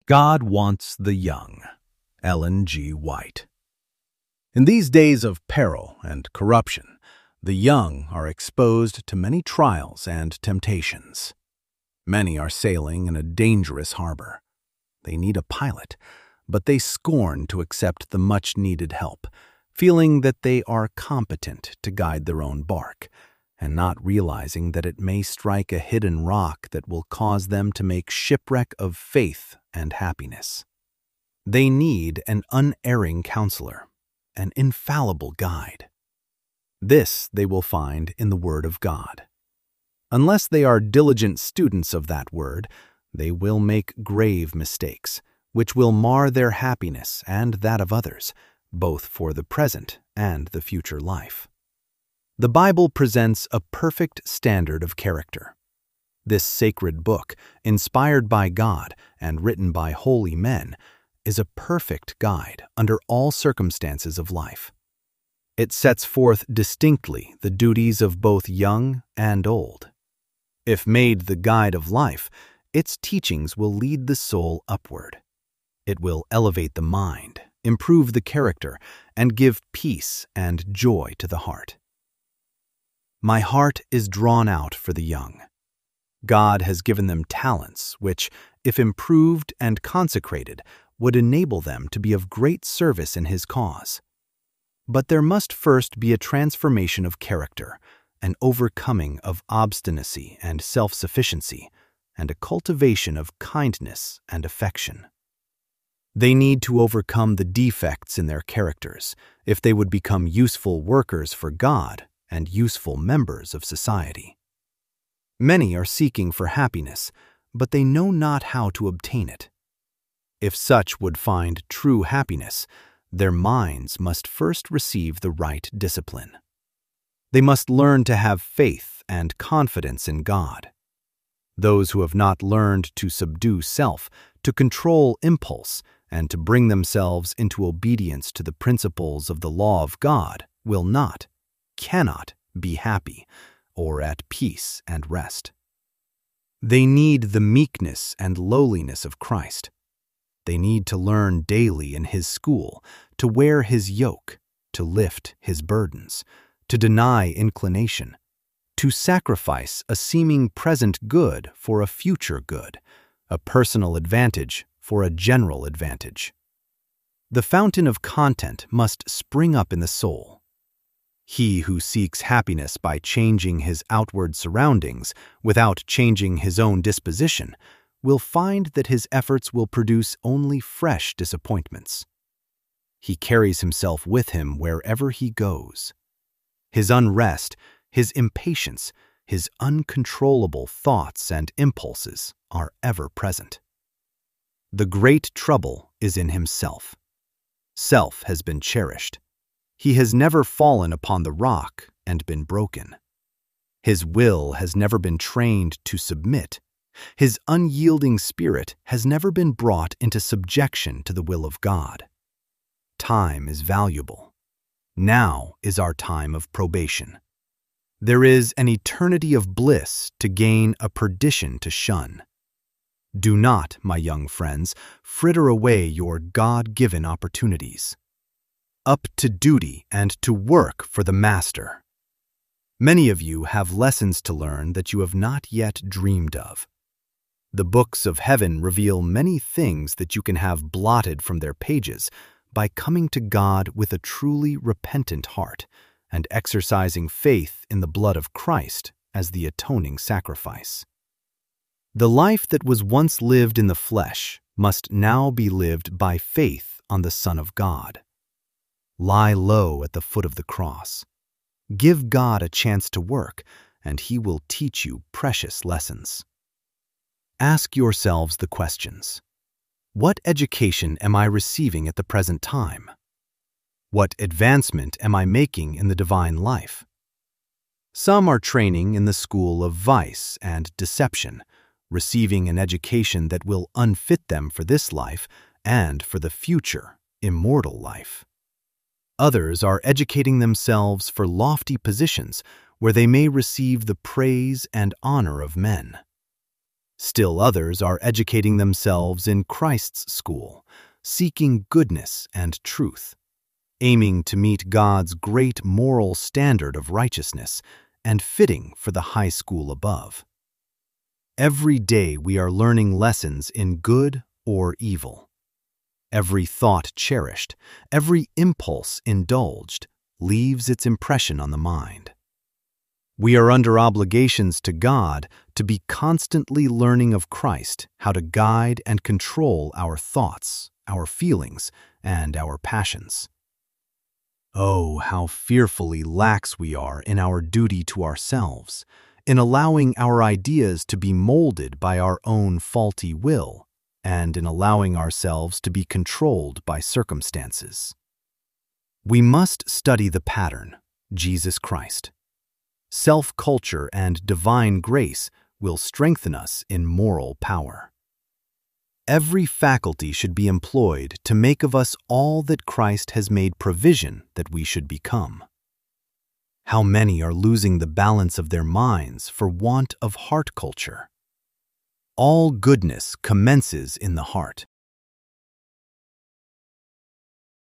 God Wants the Young. Ellen G. White. In these days of peril and corruption, the young are exposed to many trials and temptations. Many are sailing in a dangerous harbor. They need a pilot, but they scorn to accept the much-needed help, feeling that they are competent to guide their own bark, and not realizing that it may strike a hidden rock that will cause them to make shipwreck of faith and happiness. They need an unerring counselor, an infallible guide. This they will find in the Word of God. Unless they are diligent students of that Word, they will make grave mistakes, which will mar their happiness and that of others, both for the present and the future life. The Bible presents a perfect standard of character. This sacred book, inspired by God and written by holy men, is a perfect guide under all circumstances of life. It sets forth distinctly the duties of both young and old. If made the guide of life, its teachings will lead the soul upward. It will elevate the mind, improve the character, and give peace and joy to the heart. My heart is drawn out for the young. God has given them talents which, if improved and consecrated, would enable them to be of great service in His cause. But there must first be a transformation of character, an overcoming of obstinacy and self-sufficiency, and a cultivation of kindness and affection. They need to overcome the defects in their characters if they would become useful workers for God and useful members of society. Many are seeking for happiness, but they know not how to obtain it. If such would find true happiness, their minds must first receive the right discipline. They must learn to have faith and confidence in God. Those who have not learned to subdue self, to control impulse, and to bring themselves into obedience to the principles of the law of God will not, cannot be happy or at peace and rest. They need the meekness and lowliness of Christ. They need to learn daily in His school, to wear His yoke, to lift His burdens, to deny inclination, to sacrifice a seeming present good for a future good, a personal advantage for a general advantage. The fountain of content must spring up in the soul. He who seeks happiness by changing his outward surroundings without changing his own disposition will find that his efforts will produce only fresh disappointments. He carries himself with him wherever he goes. His unrest, his impatience, his uncontrollable thoughts and impulses are ever present. The great trouble is in himself. Self has been cherished. He has never fallen upon the rock and been broken. His will has never been trained to submit. His unyielding spirit has never been brought into subjection to the will of God. Time is valuable. Now is our time of probation. There is an eternity of bliss to gain, a perdition to shun. Do not, my young friends, fritter away your God-given opportunities. Up to duty and to work for the Master. Many of you have lessons to learn that you have not yet dreamed of. The books of heaven reveal many things that you can have blotted from their pages by coming to God with a truly repentant heart and exercising faith in the blood of Christ as the atoning sacrifice. The life that was once lived in the flesh must now be lived by faith on the Son of God. Lie low at the foot of the cross. Give God a chance to work, and He will teach you precious lessons. Ask yourselves the questions. What education am I receiving at the present time? What advancement am I making in the divine life? Some are training in the school of vice and deception, receiving an education that will unfit them for this life and for the future, immortal life. Others are educating themselves for lofty positions where they may receive the praise and honor of men. Still others are educating themselves in Christ's school, seeking goodness and truth, aiming to meet God's great moral standard of righteousness and fitting for the high school above. Every day we are learning lessons in good or evil. Every thought cherished, every impulse indulged, leaves its impression on the mind. We are under obligations to God to be constantly learning of Christ how to guide and control our thoughts, our feelings, and our passions. Oh, how fearfully lax we are in our duty to ourselves, in allowing our ideas to be molded by our own faulty will, and in allowing ourselves to be controlled by circumstances. We must study the pattern, Jesus Christ. Self-culture and divine grace will strengthen us in moral power. Every faculty should be employed to make of us all that Christ has made provision that we should become. How many are losing the balance of their minds for want of heart culture? All goodness commences in the heart.